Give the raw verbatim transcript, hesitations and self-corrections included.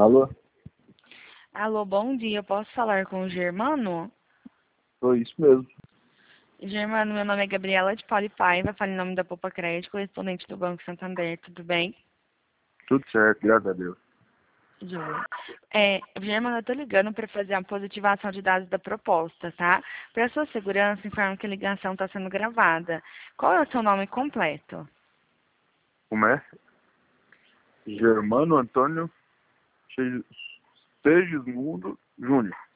Alô? Alô, bom dia. Posso falar com o Germano? Foi isso mesmo. Germano, meu nome é Gabriela de Paula e Paiva, falo em nome da Poupa Crédito, correspondente do Banco Santander. Tudo bem? Tudo certo, graças a Deus. Joia. É, Germano, eu tô ligando para fazer a positivação de dados da proposta, tá? Para sua segurança, informo que a ligação está sendo gravada. Qual é o seu nome completo? Como é? Germano Antônio Segismundo Júnior.